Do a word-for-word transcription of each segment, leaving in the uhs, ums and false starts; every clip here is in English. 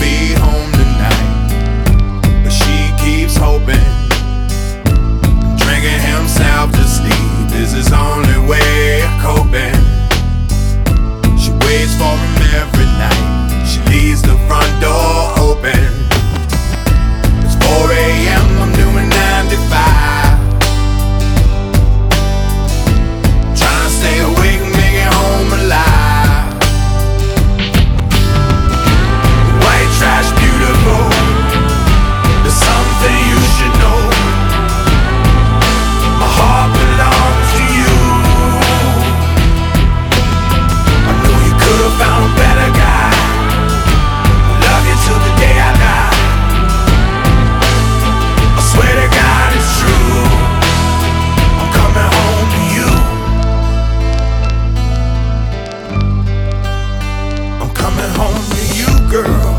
be home tonight, but she keeps hoping. Drinking himself to sleep is his only way of coping. She waits for him every night, she leaves the front door open. It's four a m, I'm doing ninety-five, trying to stay awake and make it home alive. White trash beautiful, there's something you should know. My heart belongs to you. I know you could have found a better guy. Love you till the day I die. I swear to God it's true, I'm coming home to you. I'm coming home to you, girl.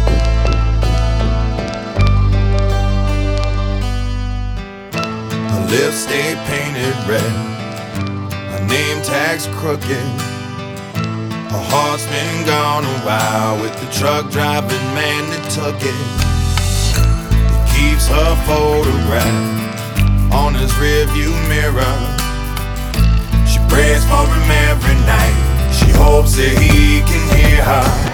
Her lips stay painted red, her name tag's crooked. Her heart's been gone a while with the truck driving man that took it. He keeps her photograph on his rearview mirror. She prays for him every night, she hopes that he can hear her.